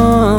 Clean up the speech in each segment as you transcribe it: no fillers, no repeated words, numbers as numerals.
باشم.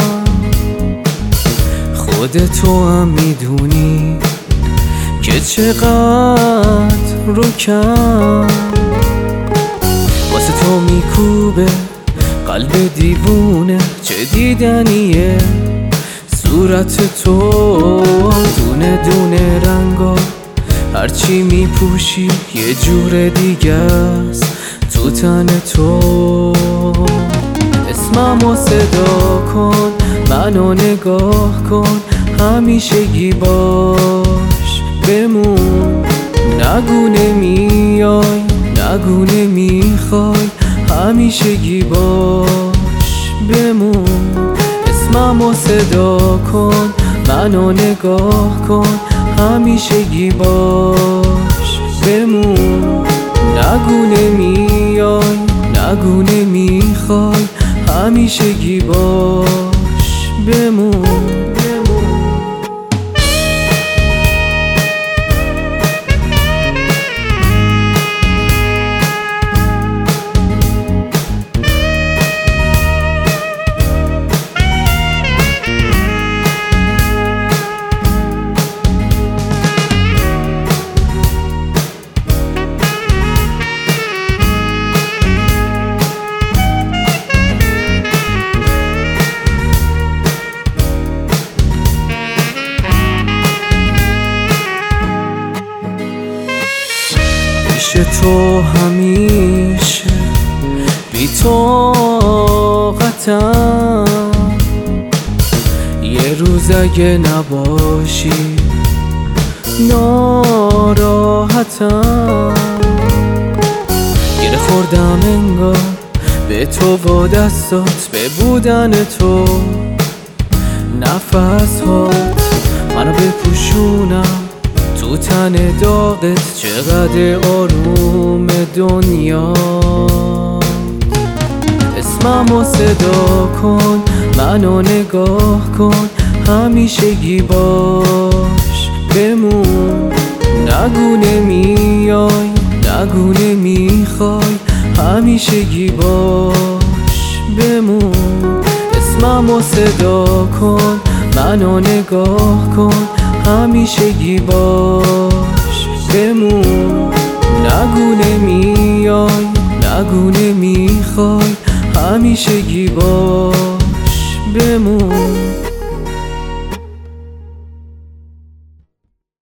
خودتو هم میدونی که چقدر رو کم واسه تو میکوبه قلب دیوونه. چه دیدنیه صورت تو، دونه دونه رنگا، هرچی میپوشی یه جور دیگه است تو تن تو. اسممو صدا کن، منو نگاه کن، همیشگی باش بمون. نگو نمیای، نگو نمیخوای، همیشگی باش بمون. اسممو صدا کن، منو نگاه کن، همیشگی باش بمون. نگو نمیای، نگو نمیخوای، همیشگی باش بمون. تو همیشه بی طاقتم، یه روز اگه نباشی ناراحتم. گره خوردم انگار به تو و دستات، به بودن تو نفس هات منو بپوشونم تو تن داغت. چقدر آروم دنیا. اسممو صدا کن، منو نگاه کن، همیشگی باش بمون. نگو نمیای، نگو نمیخوای، همیشگی باش بمون. اسممو صدا کن، منو نگاه کن، همیشگی باش بمون. نگو نمیای، نگو نمیخوای، همیشگی باش بمون.